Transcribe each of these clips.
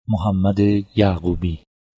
محمد یعقوبی.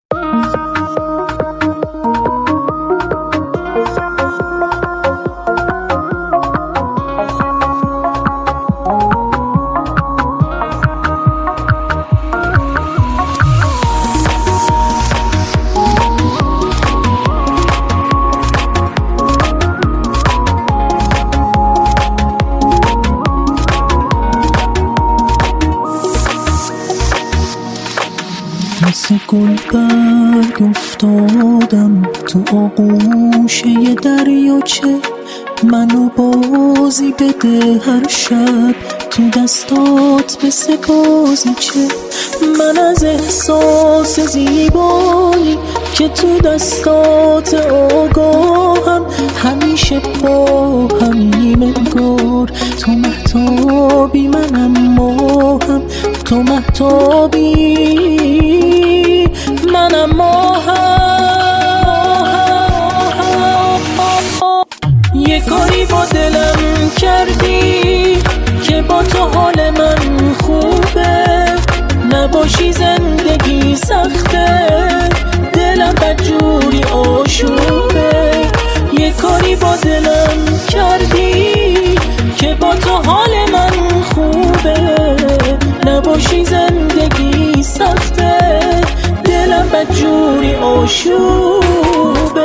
مثل گل برگ افتادم تو آغوشه دریاچه، منو بازی بده هر شب تو دستات مثل بازیچه. من از احساس زیبایی که تو دستات آگاهم، همیشه با همیم انگار تو مهتابی منم ماهم، تو مهتابی منم ماهم. یه کاری با دلم کردی که با تو حال من خوبه، نباشی زندگی سخته، دلم بدجوری آشوبه. یه کاری با دلم کردی که با تو حال من خوبه، نباشی زندگی سخته، دلم بدجوری آشوبه.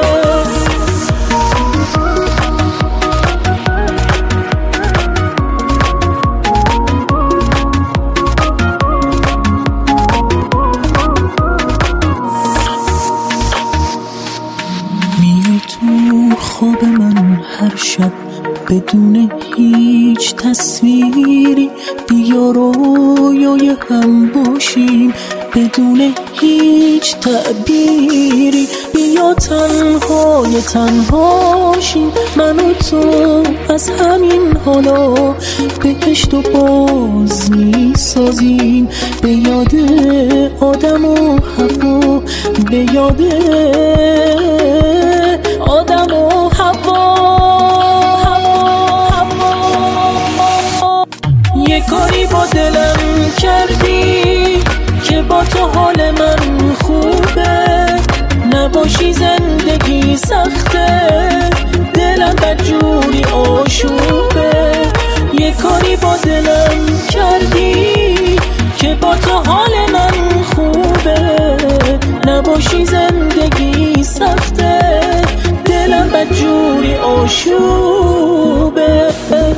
میای تو خواب من هر شب بدون هیچ تصویری، بیا رویای هم باشیم بدون هیچ تعبیری. بیا تنهای تنهاشیم من و تو، از همین حالا بهشت و باز میسازیم، به یاد آدم و حوا، به یاد آدم و حوا. یه کاری با دلم کردی که با تو حال من خوبه، نباشی زندگی سخته، دلم بدجوری آشوبه. یه کاری با دلم کردی که با تو حال من خوبه، نباشی زندگی سخته، دلم بدجوری آشوبه.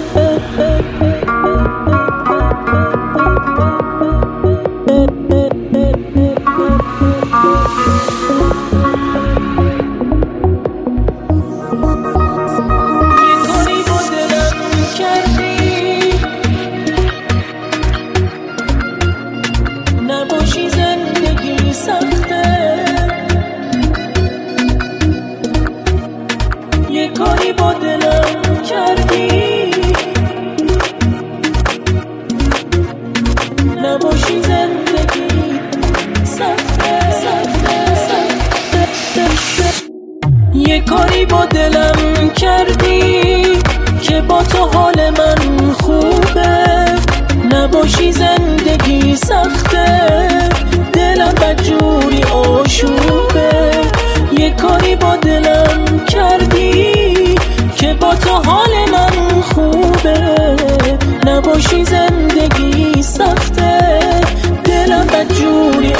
نباشی زندگی سخته، یه کاری با دلم کردی، نباشی زندگی سخته. یه کاری با دلم کردی که با تو حال من خوبه، نباشی زندگی سخته، دلم بدجوری آشوبه. یه کاری با دلم کردی که با تو حال من خوبه، نباشی زندگی سخته، دلم بدجوری